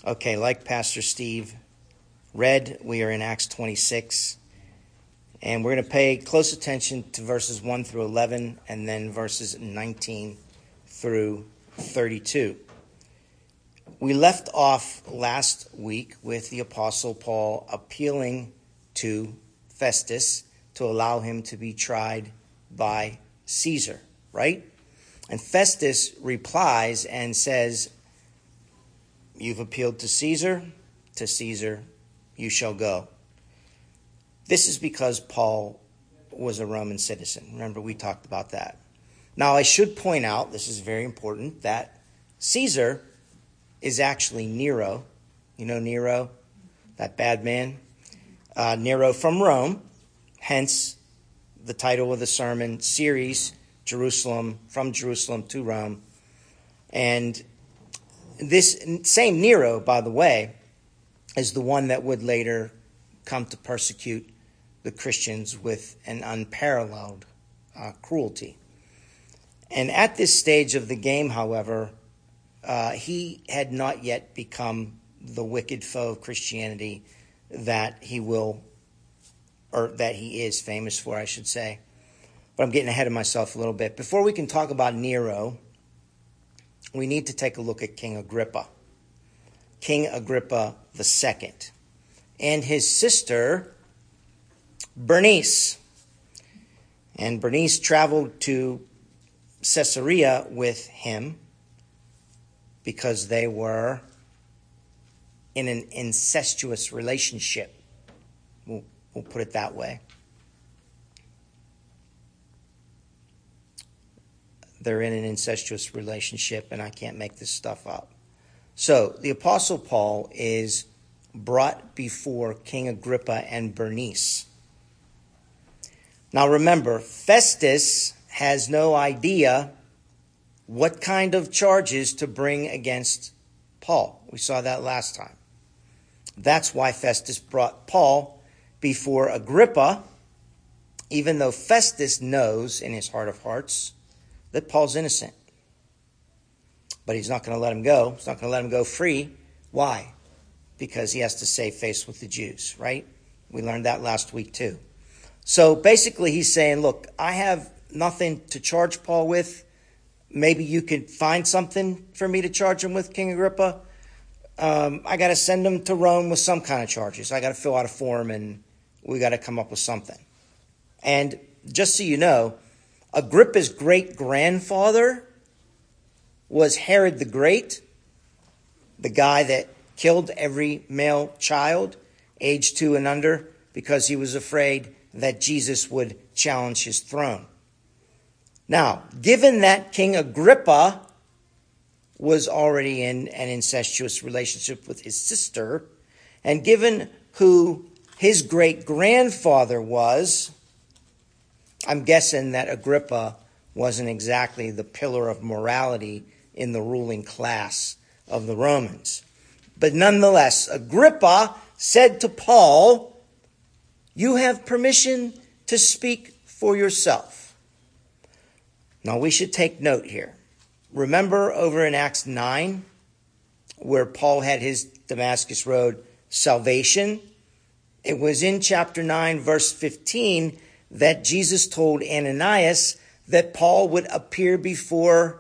Okay, like Pastor Steve read, we are in Acts 26, and we're going to pay close attention to verses 1 through 11, and then verses 19 through 32. We left off last week with the Apostle Paul appealing to Festus to allow him to be tried by Caesar, right? And Festus replies and says, "You've appealed to Caesar you shall go." This is because Paul was a Roman citizen. Remember, we talked about that. Now, I should point out, this is very important, that Caesar is actually Nero. You know Nero, that bad man? Nero from Rome, hence the title of the sermon series, Jerusalem, from Jerusalem to Rome. And this same Nero, by the way, is the one that would later come to persecute the Christians with an unparalleled cruelty. And at this stage of the game, however, he had not yet become the wicked foe of Christianity that he is famous for, I should say. But I'm getting ahead of myself a little bit. Before we can talk about Nero, we need to take a look at King Agrippa. King Agrippa II. And his sister, Bernice. And Bernice traveled to Caesarea with him because they were in an incestuous relationship. We'll put it that way. They're in an incestuous relationship, and I can't make this stuff up. So the Apostle Paul is brought before King Agrippa and Bernice. Now remember, Festus has no idea what kind of charges to bring against Paul. We saw that last time. That's why Festus brought Paul before Agrippa, even though Festus knows in his heart of hearts that Paul's innocent. But he's not going to let him go. He's not going to let him go free. Why? Because he has to save face with the Jews, right? We learned that last week too. So basically he's saying, look, I have nothing to charge Paul with. Maybe you could find something for me to charge him with, King Agrippa. I got to send him to Rome with some kind of charges. I got to fill out a form, and we got to come up with something. And just so you know, Agrippa's great-grandfather was Herod the Great, the guy that killed every male child age 2 and under because he was afraid that Jesus would challenge his throne. Now, given that King Agrippa was already in an incestuous relationship with his sister, and given who his great-grandfather was, I'm guessing that Agrippa wasn't exactly the pillar of morality in the ruling class of the Romans. But nonetheless, Agrippa said to Paul, "You have permission to speak for yourself." Now we should take note here. Remember over in Acts 9, where Paul had his Damascus Road salvation? It was in chapter 9, verse 15, that Jesus told Ananias that Paul would appear before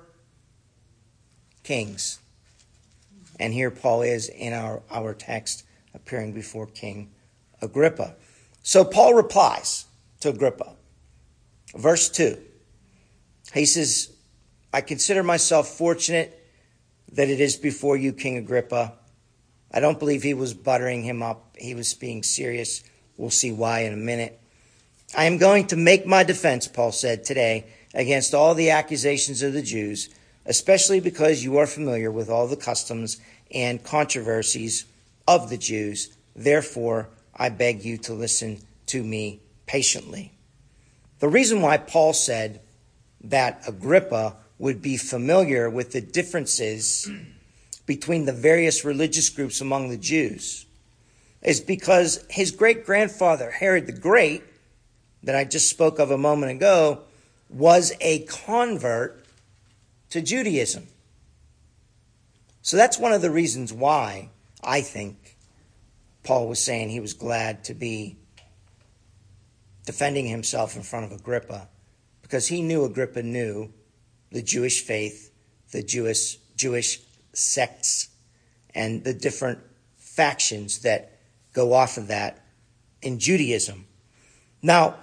kings. And here Paul is in our text appearing before King Agrippa. So Paul replies to Agrippa. Verse 2. He says, "I consider myself fortunate that it is before you, King Agrippa." I don't believe he was buttering him up. He was being serious. We'll see why in a minute. "I am going to make my defense," Paul said today, "against all the accusations of the Jews, especially because you are familiar with all the customs and controversies of the Jews. Therefore, I beg you to listen to me patiently." The reason why Paul said that Agrippa would be familiar with the differences between the various religious groups among the Jews is because his great-grandfather, Herod the Great, that I just spoke of a moment ago, was a convert to Judaism. So that's one of the reasons why I think Paul was saying he was glad to be defending himself in front of Agrippa, because he knew Agrippa knew the Jewish faith, the Jewish sects, and the different factions that go off of that in Judaism. Now,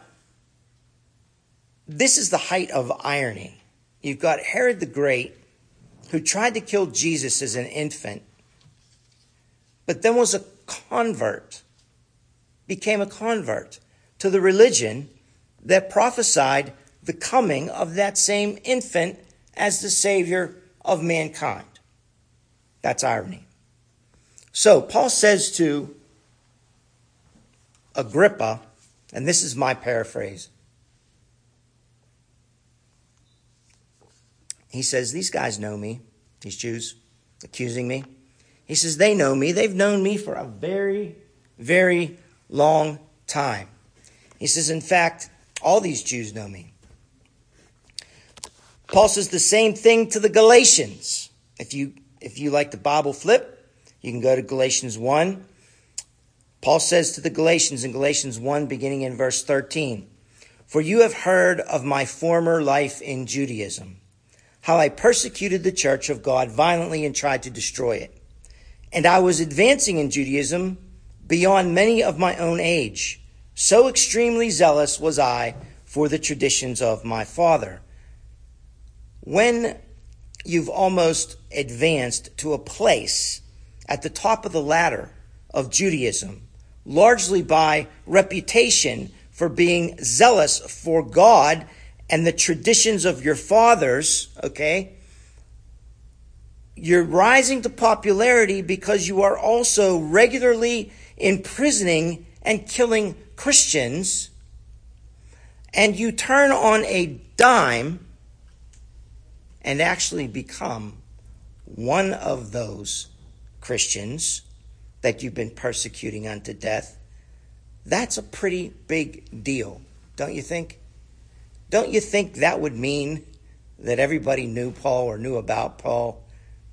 this is the height of irony. You've got Herod the Great, who tried to kill Jesus as an infant, but then was a convert, became a convert to the religion that prophesied the coming of that same infant as the Savior of mankind. That's irony. So Paul says to Agrippa, and this is my paraphrase, he says, these guys know me, these Jews accusing me. He says, they know me. They've known me for a very, very long time. He says, in fact, all these Jews know me. Paul says the same thing to the Galatians. If you like the Bible flip, you can go to Galatians 1. Paul says to the Galatians in Galatians 1, beginning in verse 13, for you have heard of my former life in Judaism, how I persecuted the church of God violently and tried to destroy it. And I was advancing in Judaism beyond many of my own age. So extremely zealous was I for the traditions of my father. When you've almost advanced to a place at the top of the ladder of Judaism, largely by reputation for being zealous for God and the traditions of your fathers, okay, you're rising to popularity because you are also regularly imprisoning and killing Christians, and you turn on a dime and actually become one of those Christians that you've been persecuting unto death. That's a pretty big deal, don't you think? Don't you think that would mean that everybody knew Paul or knew about Paul?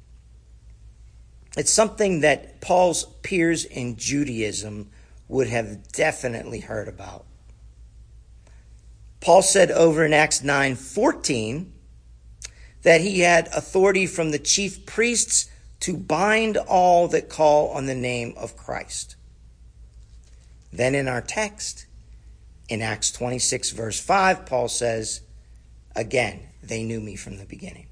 It's something that Paul's peers in Judaism would have definitely heard about. Paul said over in Acts 9:14 that he had authority from the chief priests to bind all that call on the name of Christ. Then in our text, in Acts 26 verse 5, Paul says, again, they knew me from the beginning.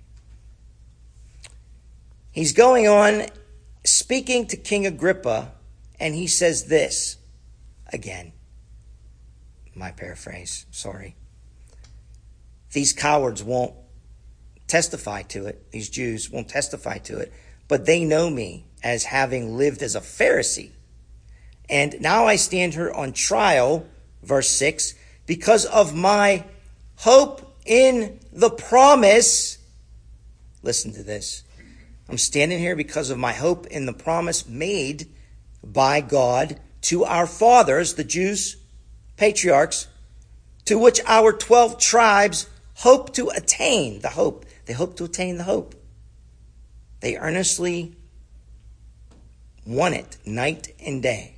He's going on speaking to King Agrippa, and he says this, again, my paraphrase, sorry. These cowards won't testify to it. These Jews won't testify to it, but they know me as having lived as a Pharisee. And now I stand here on trial, verse 6, because of my hope in the promise. Listen to this. I'm standing here because of my hope in the promise made by God to our fathers, the Jews, patriarchs, to which our 12 tribes hope to attain the hope. They hope to attain the hope. They earnestly want it night and day.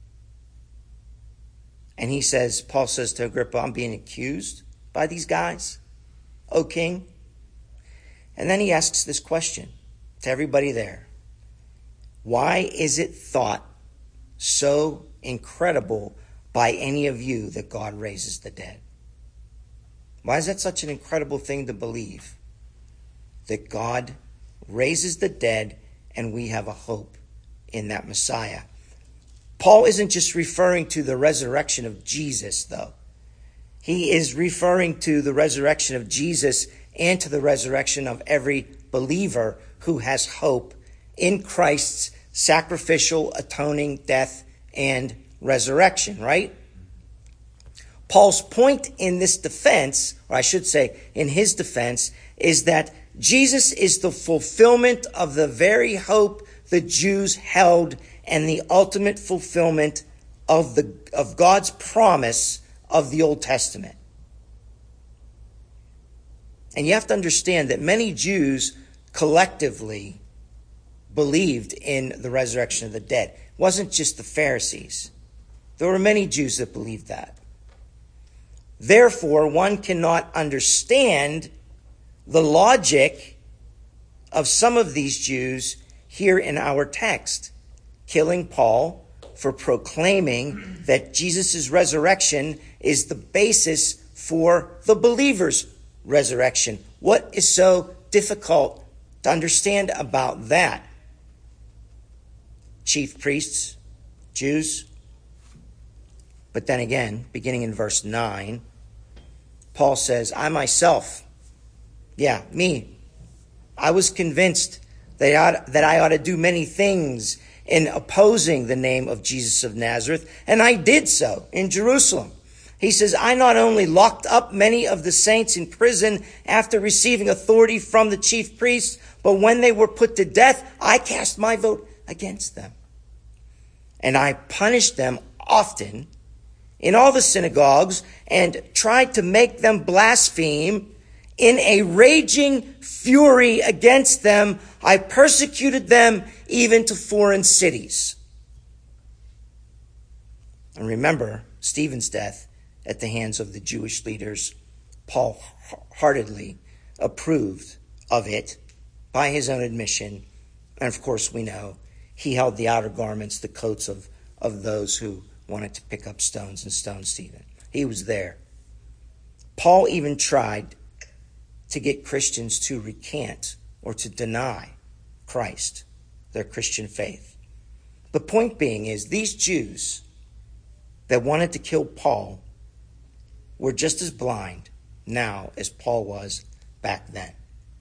And he says, Paul says to Agrippa, I'm being accused by these guys, O king. And then he asks this question to everybody there. Why is it thought so incredible by any of you that God raises the dead? Why is that such an incredible thing to believe? That God raises the dead and we have a hope in that Messiah. Paul isn't just referring to the resurrection of Jesus, though. He is referring to the resurrection of Jesus and to the resurrection of every believer who has hope in Christ's sacrificial, atoning death and resurrection, right? Paul's point in this defense, or I should say in his defense, is that Jesus is the fulfillment of the very hope the Jews held and the ultimate fulfillment of God's promise of the Old Testament. And you have to understand that many Jews collectively believed in the resurrection of the dead. It wasn't just the Pharisees. There were many Jews that believed that. Therefore, one cannot understand the logic of some of these Jews here in our text, killing Paul for proclaiming that Jesus' resurrection is the basis for the believer's resurrection. What is so difficult to understand about that? Chief priests, Jews. But then again, beginning in verse 9, Paul says, I myself, I was convinced that I ought to do many things in opposing the name of Jesus of Nazareth, and I did so in Jerusalem. He says, I not only locked up many of the saints in prison after receiving authority from the chief priests, but when they were put to death, I cast my vote against them. And I punished them often in all the synagogues and tried to make them blaspheme. In a raging fury against them, I persecuted them even to foreign cities. And remember, Stephen's death at the hands of the Jewish leaders, Paul heartedly approved of it by his own admission. And of course, we know he held the outer garments, the coats of those who wanted to pick up stones and stone Stephen. He was there. Paul even tried to get Christians to recant or to deny Christ, their Christian faith. The point being is these Jews that wanted to kill Paul were just as blind now as Paul was back then.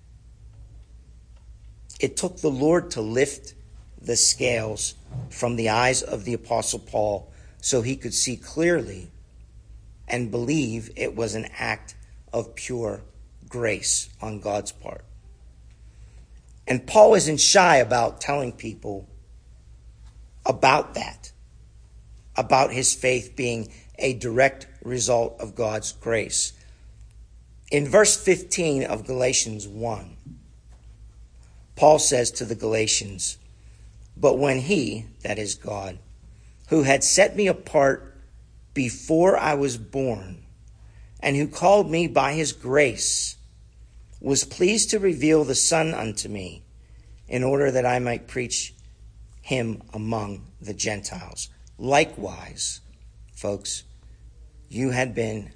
It took the Lord to lift the scales from the eyes of the Apostle Paul so he could see clearly and believe it was an act of pure grace on God's part. And Paul isn't shy about telling people about that, about his faith being a direct result of God's grace. In verse 15 of Galatians 1, Paul says to the Galatians, but when he, that is God, who had set me apart before I was born, and who called me by his grace, was pleased to reveal the Son unto me, in order that I might preach him among the Gentiles. Likewise, folks, you had been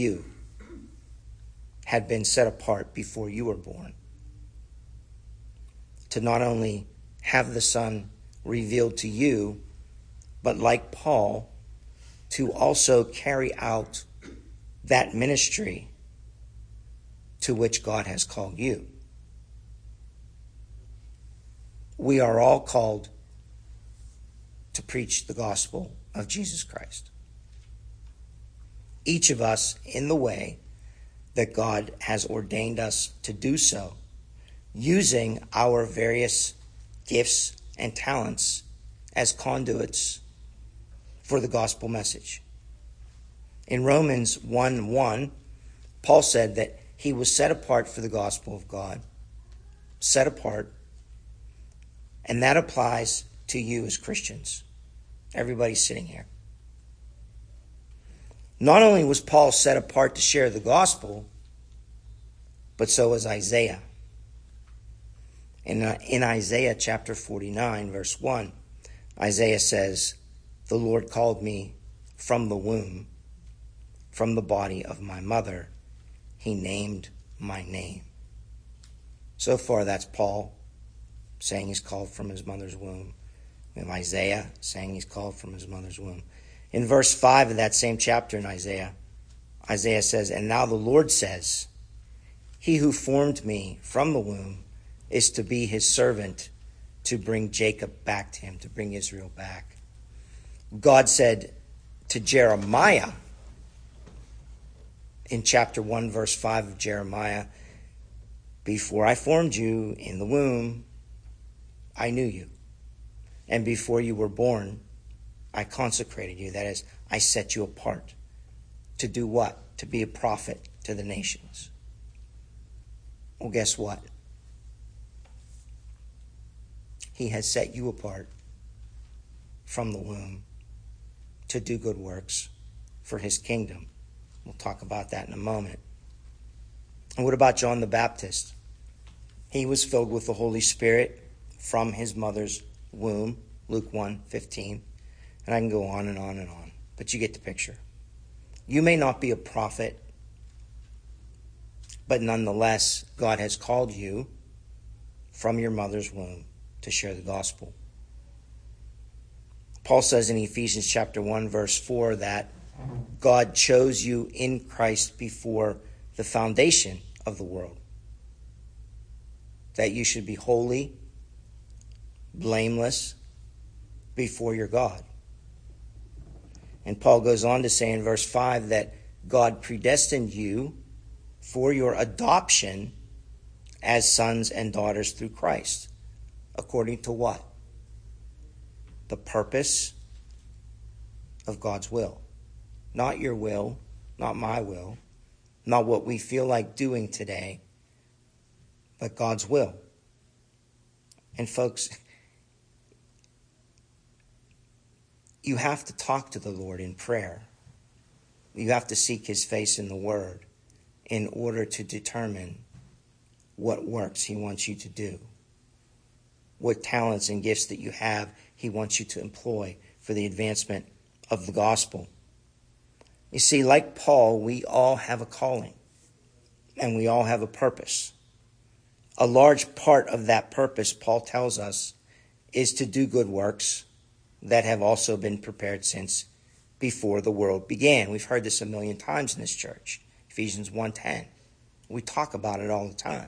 set apart before you were born, to not only have the Son revealed to you, but like Paul, to also carry out that ministry to which God has called you. We are all called to preach the gospel of Jesus Christ. Each of us in the way that God has ordained us to do so, using our various gifts and talents as conduits for the gospel message. In Romans 1:1, Paul said that he was set apart for the gospel of God. Set apart. And that applies to you as Christians. Everybody sitting here. Not only was Paul set apart to share the gospel, but so was Isaiah. In Isaiah chapter 49, verse 1, Isaiah says, the Lord called me from the womb, from the body of my mother. He named my name. So far, that's Paul saying he's called from his mother's womb. And Isaiah saying he's called from his mother's womb. In verse 5 of that same chapter in Isaiah, Isaiah says, and now the Lord says, he who formed me from the womb is to be his servant, to bring Jacob back to him, to bring Israel back. God said to Jeremiah, in chapter 1, verse 5 of Jeremiah, before I formed you in the womb, I knew you. And before you were born, I consecrated you. That is, I set you apart. To do what? To be a prophet to the nations. Well, guess what? he has set you apart from the womb to do good works for his kingdom. We'll talk about that in a moment. And what about John the Baptist? He was filled with the Holy Spirit from his mother's womb, Luke 1:15. And I can go on and on and on, but you get the picture. You may not be a prophet, but nonetheless, God has called you from your mother's womb to share the gospel. Paul says in Ephesians chapter 1, verse 4, that God chose you in Christ before the foundation of the world, that you should be holy, blameless before your God. And Paul goes on to say in verse 5 that God predestined you for your adoption as sons and daughters through Christ. According to what? The purpose of God's will. Not your will, not my will, not what we feel like doing today, but God's will. And folks, you have to talk to the Lord in prayer. You have to seek his face in the word in order to determine what works he wants you to do, what talents and gifts that you have he wants you to employ for the advancement of the gospel. You see, like Paul, we all have a calling and we all have a purpose. A large part of that purpose, Paul tells us, is to do good works that have also been prepared since before the world began. We've heard this a million times in this church. Ephesians 1:10. We talk about it all the time.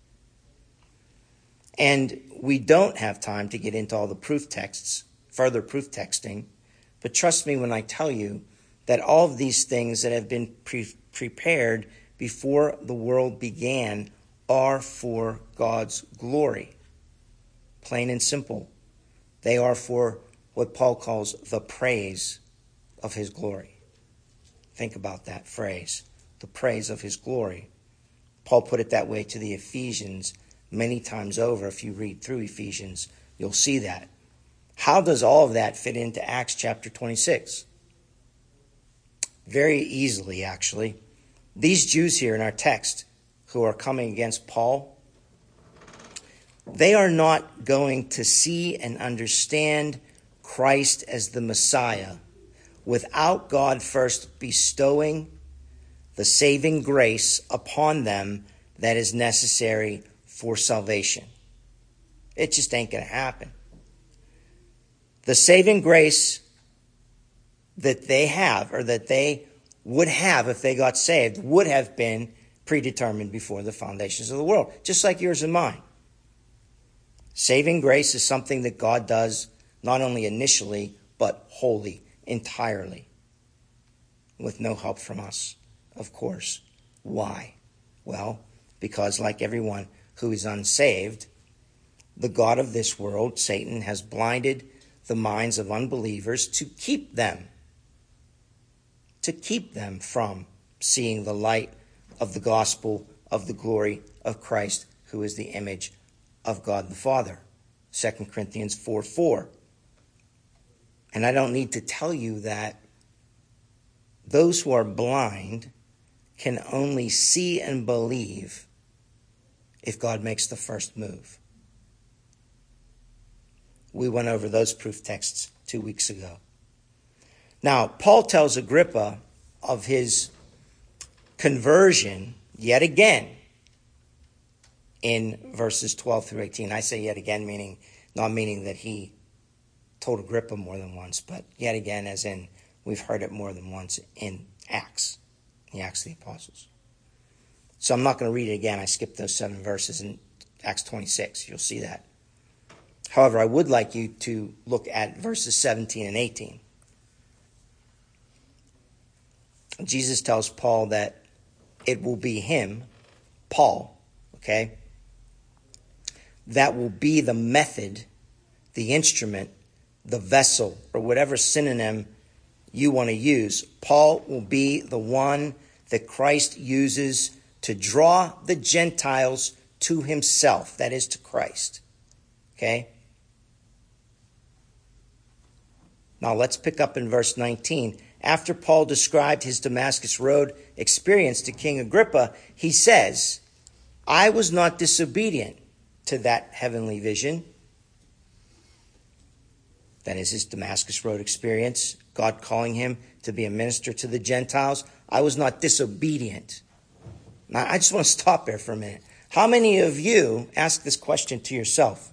And we don't have time to get into all the proof texts, further proof texting, but trust me when I tell you that all of these things that have been prepared before the world began are for God's glory. Plain and simple. They are for what Paul calls the praise of his glory. Think about that phrase, the praise of his glory. Paul put it that way to the Ephesians many times over. If you read through Ephesians, you'll see that. How does all of that fit into Acts chapter 26? Very easily, actually. These Jews here in our text who are coming against Paul, they are not going to see and understand Christ as the Messiah without God first bestowing the saving grace upon them that is necessary for salvation. It just ain't going to happen. The saving grace that they have, or that they would have if they got saved, would have been predetermined before the foundations of the world, just like yours and mine. Saving grace is something that God does not only initially, but wholly, entirely, with no help from us, of course. Why? Well, because like everyone who is unsaved, the god of this world, Satan, has blinded the minds of unbelievers to keep them from seeing the light of the gospel of the glory of Christ, who is the image of God the Father. 2 Corinthians 4:4. And I don't need to tell you that those who are blind can only see and believe if God makes the first move. We went over those proof texts 2 weeks ago. Now, Paul tells Agrippa of his conversion yet again in verses 12 through 18. I say yet again, not meaning that he told Agrippa more than once, but yet again as in we've heard it more than once in Acts, the Acts of the Apostles. So I'm not going to read it again. I skipped those 7 verses in Acts 26. You'll see that. However, I would like you to look at verses 17 and 18. Jesus tells Paul that it will be him, Paul, okay, that will be the method, the instrument, the vessel, or whatever synonym you want to use. Paul will be the one that Christ uses to draw the Gentiles to himself, that is to Christ. Okay? Now let's pick up in verse 19. After Paul described his Damascus Road experience to King Agrippa, he says, I was not disobedient to that heavenly vision. That is his Damascus Road experience, God calling him to be a minister to the Gentiles. I was not disobedient. Now, I just want to stop there for a minute. How many of you ask this question to yourself?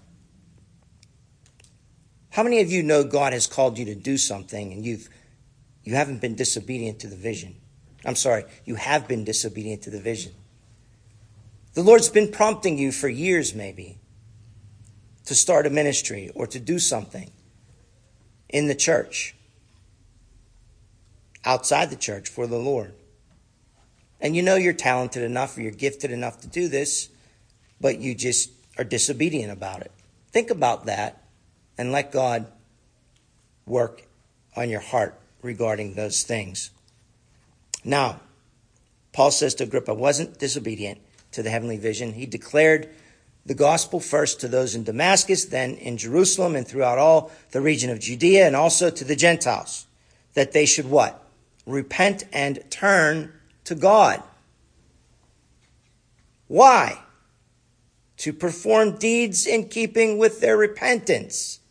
How many of you know God has called you to do something and you haven't been disobedient to the vision? I'm sorry, you have been disobedient to the vision. The Lord's been prompting you for years maybe to start a ministry or to do something in the church, outside the church for the Lord. And you know you're talented enough or you're gifted enough to do this, but you just are disobedient about it. Think about that and let God work on your heart regarding those things. Now, Paul says to Agrippa, wasn't disobedient to the heavenly vision. He declared the gospel first to those in Damascus, then in Jerusalem and throughout all the region of Judea, and also to the Gentiles, that they should what? Repent and turn to God. Why? To perform deeds in keeping with their repentance.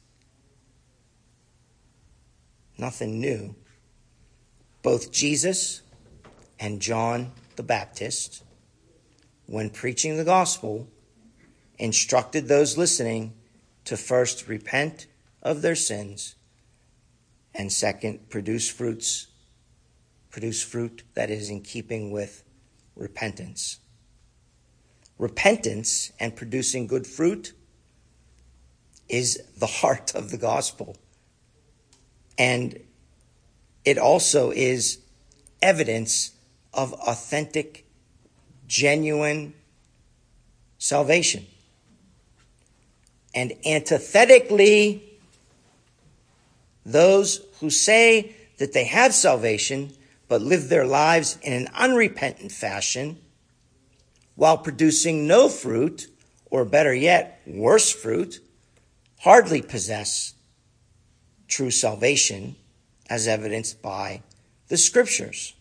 Nothing new. Both Jesus and John the Baptist, when preaching the gospel, instructed those listening to first repent of their sins and second, produce fruit that is in keeping with repentance. Repentance and producing good fruit is the heart of the gospel. And it also is evidence of authentic, genuine salvation. And antithetically, those who say that they have salvation but live their lives in an unrepentant fashion while producing no fruit, or better yet, worse fruit, hardly possess true salvation as evidenced by the scriptures.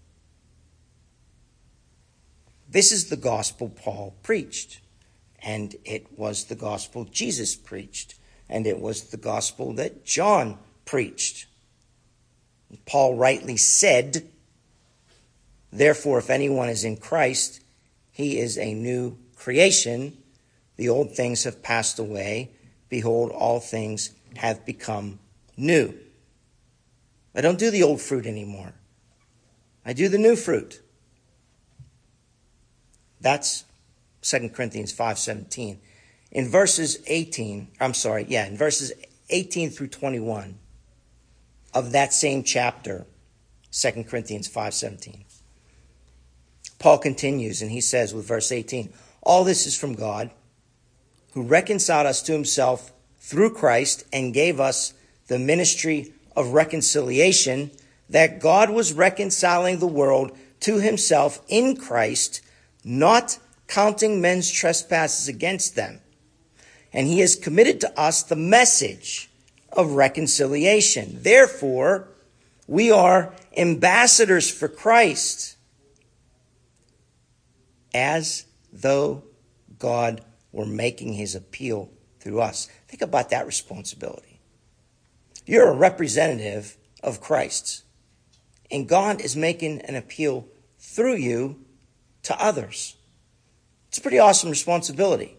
This is the gospel Paul preached, and it was the gospel Jesus preached, and it was the gospel that John preached. Paul rightly said, therefore, if anyone is in Christ, he is a new creation. The old things have passed away. Behold, all things have become new. I don't do the old fruit anymore. I do the new fruit. That's 2 Corinthians 5:17. In verses 18 through 21 of that same chapter, 2 Corinthians 5:17. Paul continues and he says with verse 18, all this is from God, who reconciled us to himself through Christ and gave us the ministry of reconciliation, that God was reconciling the world to himself in Christ, not counting men's trespasses against them. And he has committed to us the message of reconciliation. Therefore, we are ambassadors for Christ, as though God were making his appeal through us. Think about that responsibility. You're a representative of Christ, and God is making an appeal through you to others. It's a pretty awesome responsibility.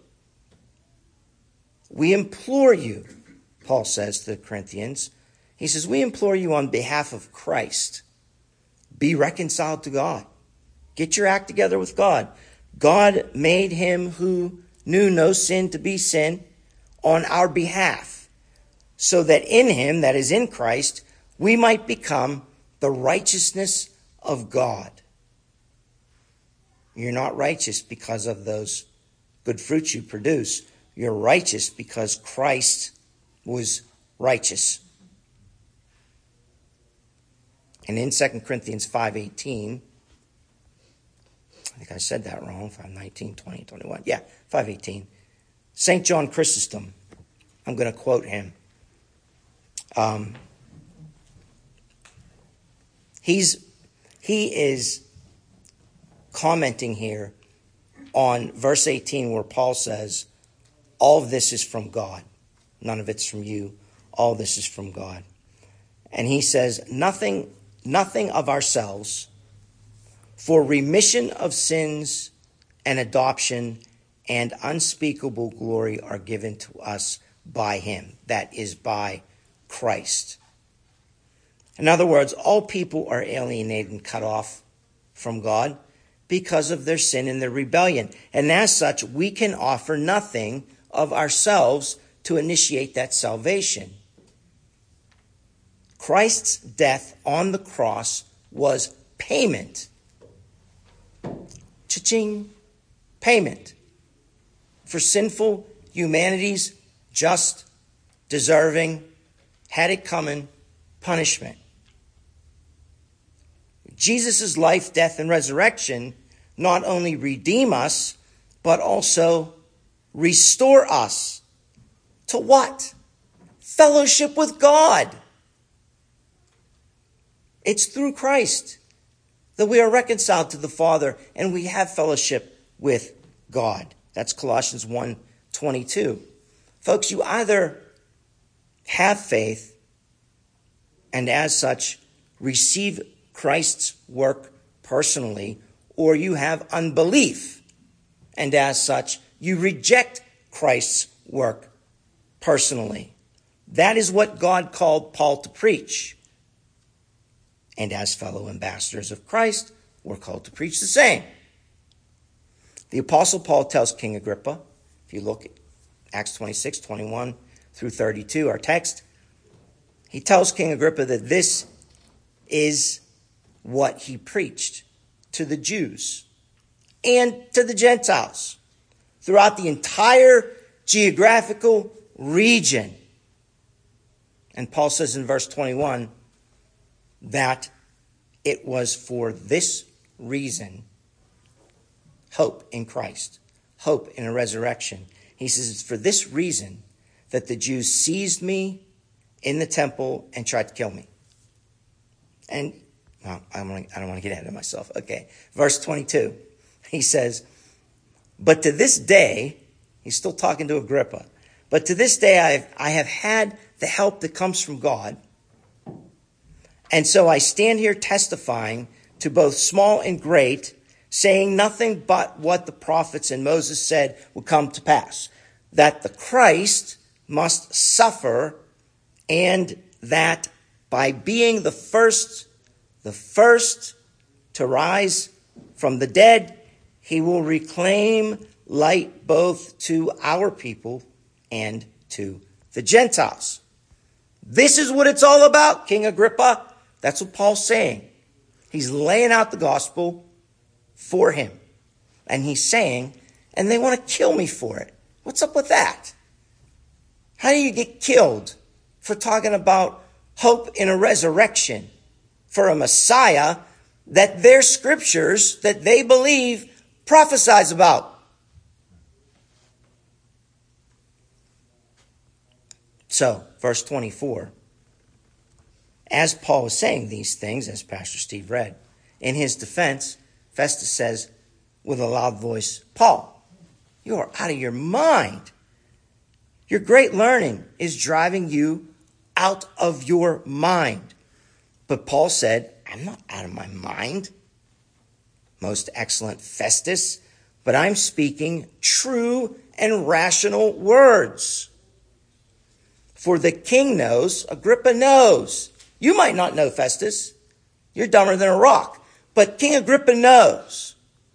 We implore you, Paul says to the Corinthians, he says, we implore you on behalf of Christ, be reconciled to God. Get your act together with God. God made him who knew no sin to be sin on our behalf, so that in him, that is in Christ, we might become the righteousness of God. You're not righteous because of those good fruits you produce. You're righteous because Christ was righteous. And in 2 Corinthians 5:18, I think I said that wrong, 5:19, 20, 21. Yeah, 5:18. St. John Chrysostom, I'm going to quote him. He is commenting here on verse 18 where Paul says, all of this is from God. None of it's from you. All this is from God. And he says, nothing of ourselves, for remission of sins and adoption and unspeakable glory are given to us by him. That is by Christ. In other words, all people are alienated and cut off from God because of their sin and their rebellion. And as such, we can offer nothing of ourselves to initiate that salvation. Christ's death on the cross was payment. Cha-ching. Payment for sinful humanity's just, deserving, had it coming punishment. Jesus' life, death, and resurrection not only redeem us, but also restore us. To what? Fellowship with God. It's through Christ that we are reconciled to the Father and we have fellowship with God. That's Colossians 1:22. Folks, you either have faith and as such receive Christ's work personally, or you have unbelief and as such you reject Christ's work personally. That is what God called Paul to preach. And as fellow ambassadors of Christ, we're called to preach the same. The Apostle Paul tells King Agrippa, if you look at Acts 26, 21 through 32, our text, he tells King Agrippa that this is what he preached to the Jews and to the Gentiles throughout the entire geographical region. And Paul says in verse 21 that it was for this reason, hope in Christ, hope in a resurrection. He says, it's for this reason that the Jews seized me in the temple and tried to kill me. And well, I don't want to get ahead of myself. Okay. Verse 22, he says, but to this day, he's still talking to Agrippa, but to this day I have had the help that comes from God. And so I stand here testifying to both small and great, saying nothing but what the prophets and Moses said would come to pass, that the Christ must suffer, and that by being the first to rise from the dead, he will reclaim light both to our people and to the Gentiles. This is what it's all about, King Agrippa. That's what Paul's saying. He's laying out the gospel for him. And he's saying, and they want to kill me for it. What's up with that? How do you get killed for talking about hope in a resurrection for a Messiah that their scriptures that they believe prophesies about? So, verse 24. As Paul was saying these things, as Pastor Steve read, in his defense, Festus says with a loud voice, Paul, you are out of your mind. Your great learning is driving you out of your mind. But Paul said, I'm not out of my mind, most excellent Festus, but I'm speaking true and rational words. For the king knows, Agrippa knows. You might not know, Festus. You're dumber than a rock. But King Agrippa knows.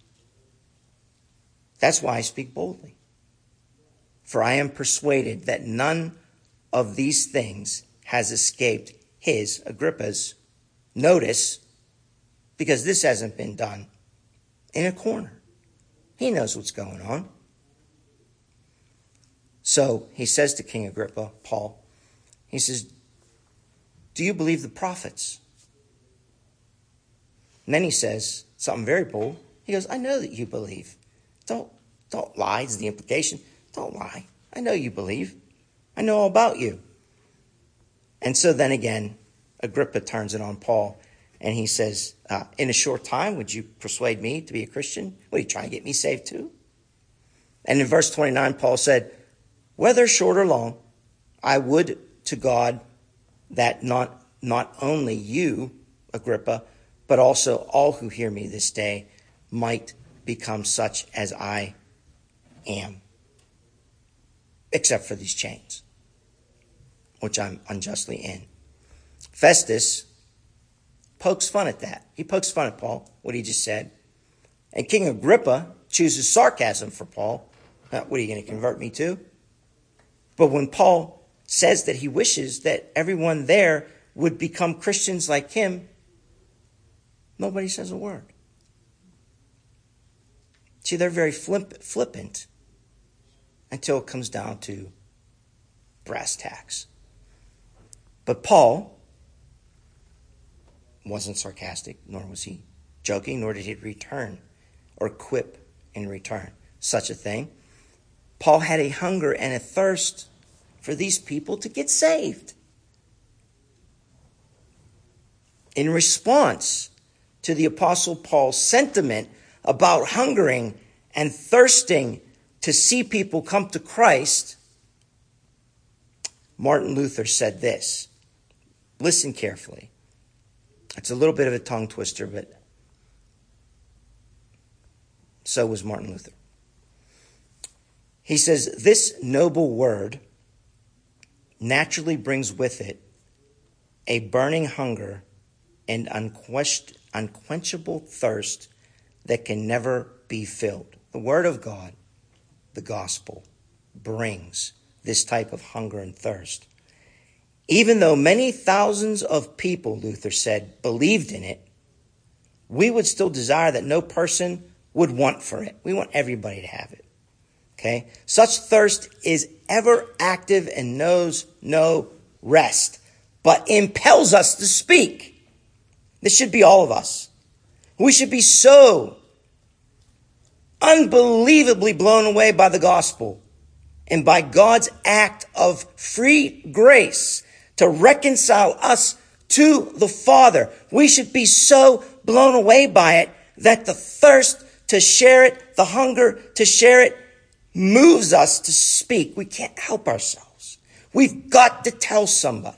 That's why I speak boldly. For I am persuaded that none of these things has escaped his, Agrippa's, notice, because this hasn't been done in a corner. He knows what's going on. So he says to King Agrippa, Paul, he says, do you believe the prophets? And then he says something very bold. He goes, I know that you believe. Don't lie is the implication. Don't lie. I know you believe. I know all about you. And so then again, Agrippa turns it on Paul And he says, in a short time, would you persuade me to be a Christian? What, are you trying to get me saved too? And in verse 29, Paul said, whether short or long, I would to God that not only you, Agrippa, but also all who hear me this day might become such as I am, except for these chains, which I'm unjustly in. Festus pokes fun at that. He pokes fun at Paul, what he just said. And King Agrippa chooses sarcasm for Paul. What are you going to convert me to? But when Paul says that he wishes that everyone there would become Christians like him, nobody says a word. See, they're very flippant until it comes down to brass tacks. But Paul wasn't sarcastic, nor was he joking, nor did he return or quip in return such a thing. Paul had a hunger and a thirst for these people to get saved. In response to the Apostle Paul's sentiment about hungering and thirsting to see people come to Christ, Martin Luther said this. Listen carefully. It's a little bit of a tongue twister, but so was Martin Luther. He says, this noble word naturally brings with it a burning hunger and unquenchable thirst that can never be filled. The word of God, the gospel, brings this type of hunger and thirst. Even though many thousands of people, Luther said, believed in it, we would still desire that no person would want for it. We want everybody to have it. Okay? Such thirst is ever active and knows no rest, but impels us to speak. This should be all of us. We should be so unbelievably blown away by the gospel and by God's act of free grace to reconcile us to the Father. We should be so blown away by it that the thirst to share it, the hunger to share it, moves us to speak. We can't help ourselves. We've got to tell somebody.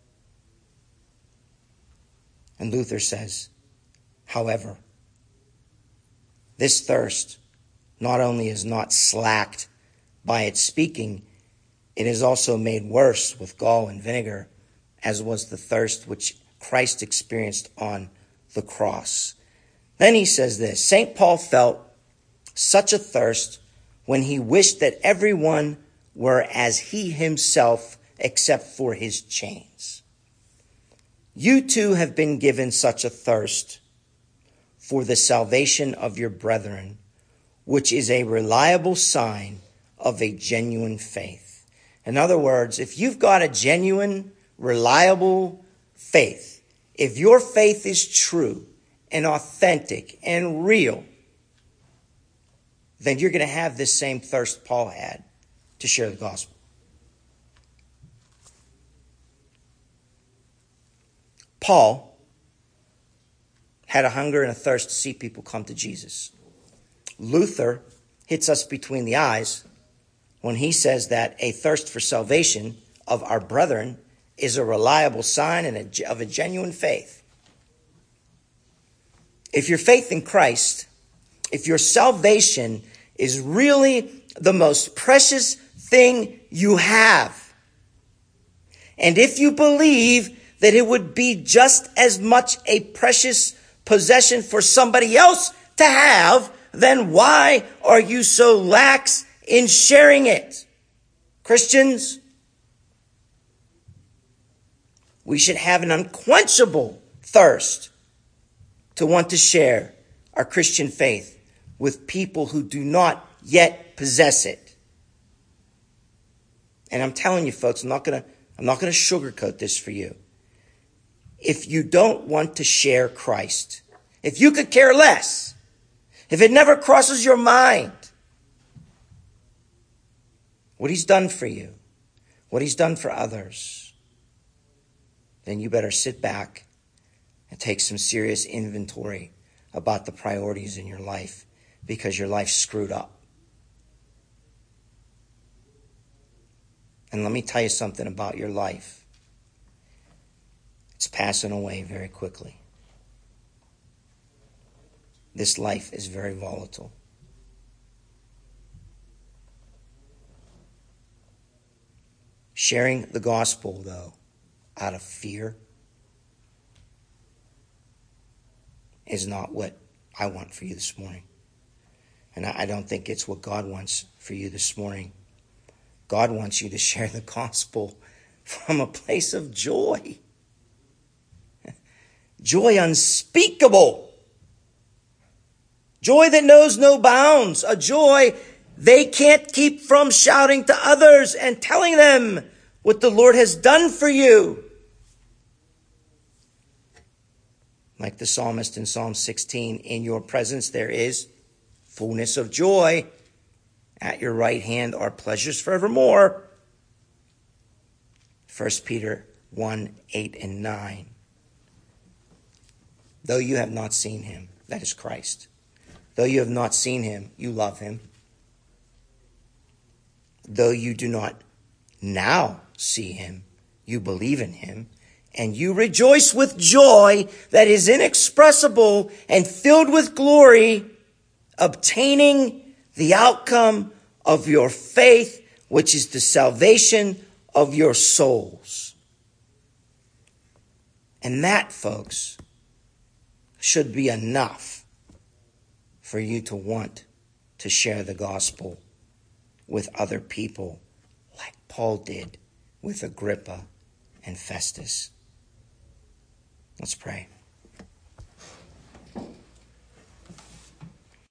And Luther says, however, this thirst not only is not slacked by its speaking, it is also made worse with gall and vinegar, as was the thirst which Christ experienced on the cross. Then he says this, St. Paul felt such a thirst when he wished that everyone were as he himself except for his chains. You too have been given such a thirst for the salvation of your brethren, which is a reliable sign of a genuine faith. In other words, if you've got a genuine, reliable faith, if your faith is true and authentic and real, then you're going to have this same thirst Paul had to share the gospel. Paul had a hunger and a thirst to see people come to Jesus. Luther hits us between the eyes when he says that a thirst for salvation of our brethren is a reliable sign of a genuine faith. If your faith in Christ, if your salvation is really the most precious thing you have, and if you believe that it would be just as much a precious possession for somebody else to have, then why are you so lax in sharing it? Christians, we should have an unquenchable thirst to want to share our Christian faith with people who do not yet possess it. And I'm telling you folks, I'm not going to sugarcoat this for you. If you don't want to share Christ, if you could care less, if it never crosses your mind what he's done for you, what he's done for others, then you better sit back, and take some serious inventory about the priorities in your life, because your life's screwed up. And let me tell you something about your life. It's passing away very quickly. This life is very volatile. Sharing the gospel, though, out of fear is not what I want for you this morning. And I don't think it's what God wants for you this morning. God wants you to share the gospel from a place of joy. Joy unspeakable. Joy that knows no bounds. A joy they can't keep from shouting to others and telling them what the Lord has done for you. Like the psalmist in Psalm 16, in your presence there is fullness of joy. At your right hand are pleasures forevermore. 1 Peter 1, 8 and 9. Though you have not seen him, that is Christ. Though you have not seen him, you love him. Though you do not now see him, you believe in him, and you rejoice with joy that is inexpressible and filled with glory, obtaining the outcome of your faith, which is the salvation of your souls. And that, folks, should be enough for you to want to share the gospel with other people, like Paul did with Agrippa and Festus. Let's pray.